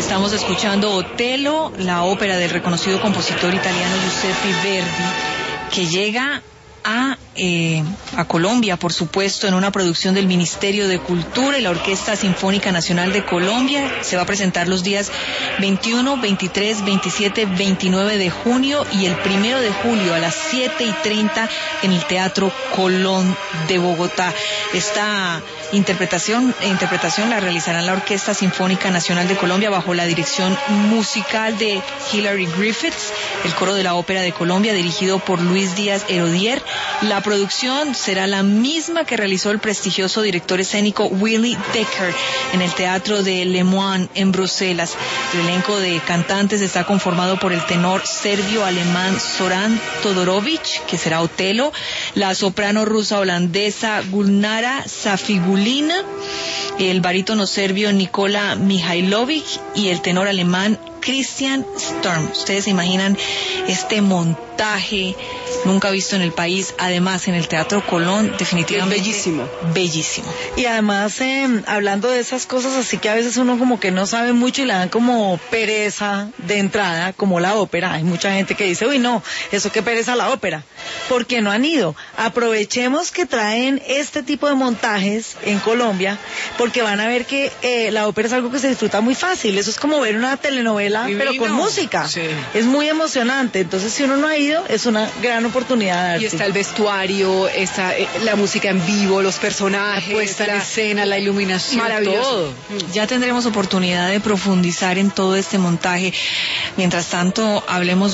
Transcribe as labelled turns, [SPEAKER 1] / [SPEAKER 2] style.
[SPEAKER 1] Estamos escuchando Otello, la ópera del reconocido compositor italiano Giuseppe Verdi, que llega a Colombia, por supuesto, en una producción del Ministerio de Cultura y la Orquesta Sinfónica Nacional de Colombia. Se va a presentar los días 21, 23, 27, 29 de junio y el 1 de julio a las 7:30 en el Teatro Colón de Bogotá. Esta interpretación la realizará la Orquesta Sinfónica Nacional de Colombia bajo la dirección musical de Hilary Griffiths, el coro de la Ópera de Colombia dirigido por Luis Díaz Herodier. La producción será la misma que realizó el prestigioso director escénico Willy Decker en el Teatro de Le Moine en Bruselas. El elenco de cantantes está conformado por el tenor serbio-alemán Zoran Todorovic, que será Otello, la soprano rusa-holandesa Gulnara Safigulina, el barítono serbio Nikola Mihailovic y el tenor alemán Christian Storm. Ustedes se imaginan este montaje nunca visto en el país, además en el Teatro Colón, definitivamente bellísimo.
[SPEAKER 2] Y además, hablando de esas cosas así que a veces uno como que no sabe mucho y le dan como pereza de entrada, como la ópera. Hay mucha gente que dice, uy no, eso qué pereza la ópera, porque no han ido. Aprovechemos que traen este tipo de montajes en Colombia, porque van a ver que la ópera es algo que se disfruta muy fácil. Eso es como ver una telenovela, pero con música. Sí. Es muy emocionante. Entonces, si uno no ha ido, es una gran oportunidad.
[SPEAKER 3] Y está el vestuario, está la música en vivo, los personajes,
[SPEAKER 2] la puesta en escena, la iluminación,
[SPEAKER 3] maravilloso.
[SPEAKER 2] Todo.
[SPEAKER 1] Ya tendremos oportunidad de profundizar en todo este montaje. Mientras tanto, hablemos